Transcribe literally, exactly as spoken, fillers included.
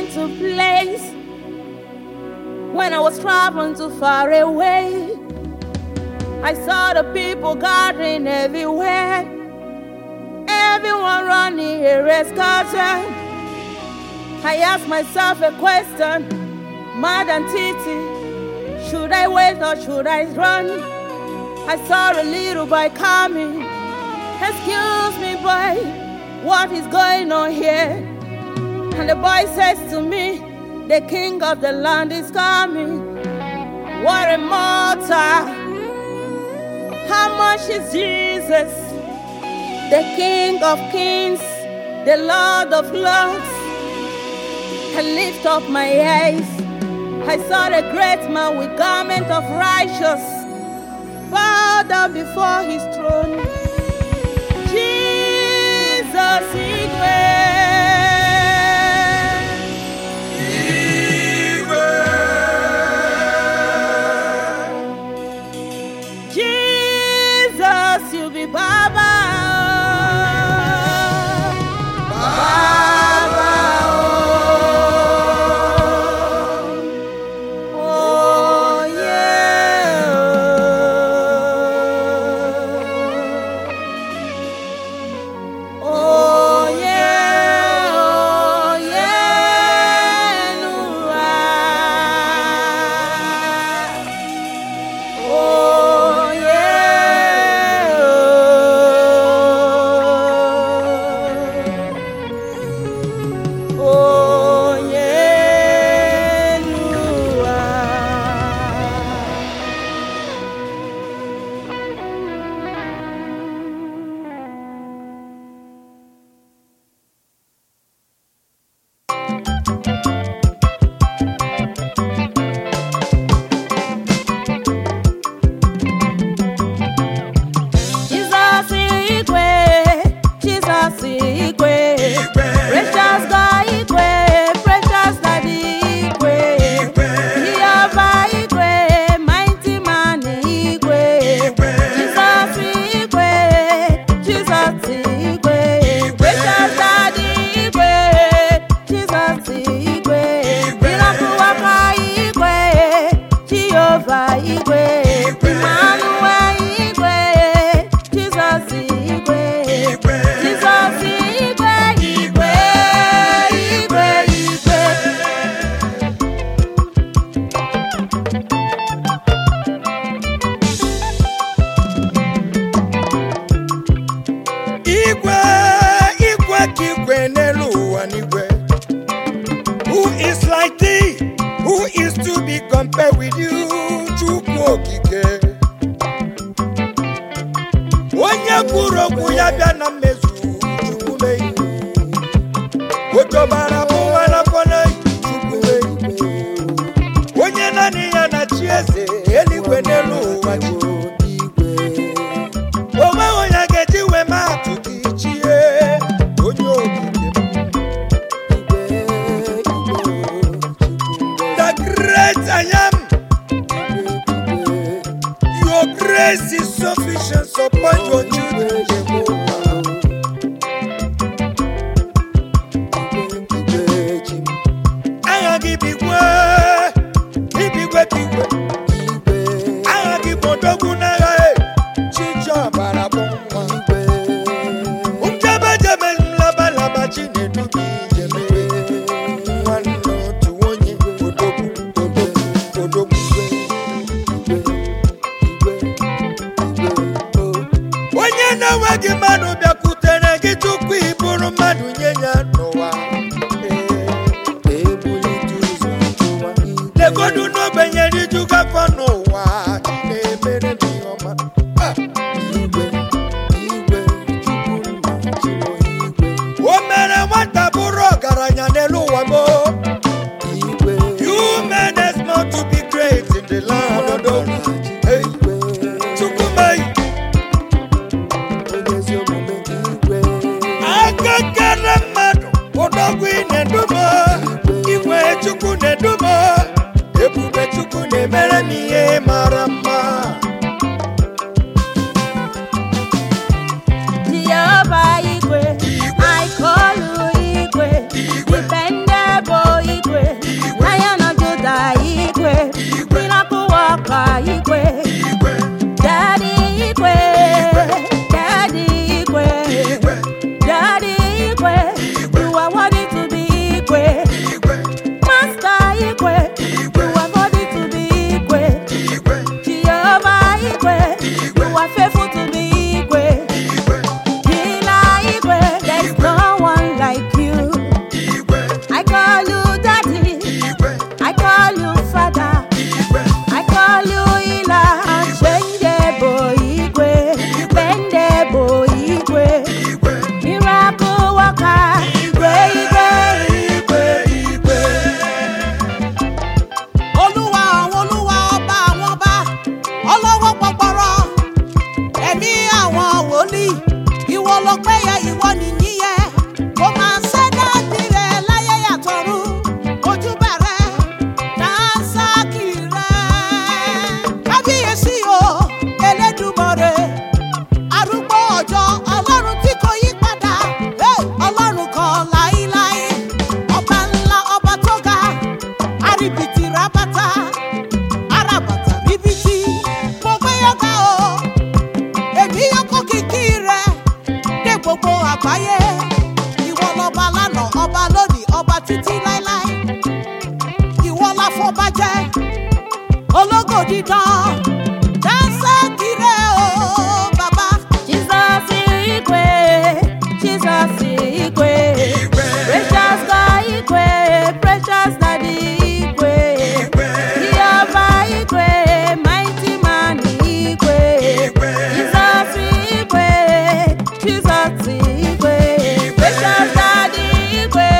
to place when I was traveling too far away. I saw the people gathering everywhere, everyone running a race curtain. I asked myself a question, Madam Titi, should I wait or should I run? I saw a little boy coming. Excuse me, boy, what is going on here? And the boy says to me, the king of the land is coming. What a mortar! How much is Jesus? The King of kings, the Lord of lords. I lift up my eyes. I saw the great man with garment of righteousness bow down before his throne. Jesus is Jesus, you be Baba. Baba, oh, oh yeah. Oh yeah, oh yeah, Lua. Oh yeah, oh yeah, Lua. Jesus Igwe, Jesus Igwe, precious God Igwe, precious Daddy Igwe, Jehovah Igwe, mighty man Igwe, Jesus Igwe, Jesus Igwe, precious Daddy Igwe, Jesus Igwe, miracle worker Igwe, Jehovah Igwe, Emmanuel Igwe, Jesus Igwe, Jesus Igwe, Igwe, Igwe, Igwe. Igwe, Igwe, Igwe, Nelu, and Igwe. Who is like thee? Who is to be compared with you? Chukwu Okike. Onye kwuru okwu ya bịa na mmezu, Chukwu mee. Otobara mụwa na kwana, Chukwu mee. Onye naanị ya na chi eze, eluigwe n'elu ụwa ji. Onwe onye ga-eji wee maa atụ gị chie, onye okike. The great I am, your grace is sufficient upon your children. I give you word, give you what you want. I give you doguna, chicha barabonga. Umjaba jaba laba laba chine dubi jeme. One no to one ye odogu odogu odogu. Onye na wagi manu bia kutere gitukwu iburu madu nyenya nowa. Legodu no benye di juga kwa nowa. Chine mere mi oma. Igwe, igwe, chukwu ma chimo igwe. O mere nwata bụrụ ọgaranya n'elu ụwa mo. Igwe, you made us not to be great in the land of the hey, chukwu mai. Agagara mmadụ, odogwu na-edumo. Igwe chukwu na-edumo. Ebube chukwu na-emere m ihe mara mma. Jehovah Igwe, I call you Igwe, dependable Igwe. Daddy Igwe, you are worthy to be Igwe. Master Igwe, you are worthy to be Igwe. Jehovah Igwe, you are faithful to be Igwe. Healer Igwe, there is no one like you. I call you Daddy, I call you Father, I call you Healer. Unchangeable Igwe, dependable Igwe, miracle worker, Igwe, Igwe, Igwe, Igwe. Olúwa àwọn olúwa ọba àwọn ọba ọlọ́wọ́ gbọgbọrọ ẹ̀mí àwọn wòlíì ìwọ ló péye ìwọ nìyí yẹ kó máa ṣẹ́dá tirẹ̀ láyé yàtọ̀run ojú bẹ̀rẹ̀ dáńsákì rẹ̀ kábíyèsí o Elédùmarè arúgbó ọjọ́ ọlọ́run tí kò yí padà hey, ọlọ́run kan láíláí ọba ńlá ọba tó ga àríbìtì rábàtà àràbàtà ríbìtì mo gbé yọ̀gá o èmi yọkọ kìkì rẹ dé gbogbo àgbáyé ìwọ lọba lánàá ọba lónìí ọba títí láíláí ìwọ láfọbàjẹ́ ológo dídán dáńsákì rẹ o bàbá. Jesus Igwe, Jesus Igwe, precious God Igwe, precious Daddy Igwe, Jehovah Igwe, mighty man Igwe, Jesus Igwe, Jesus Igwe, precious Daddy Igwe,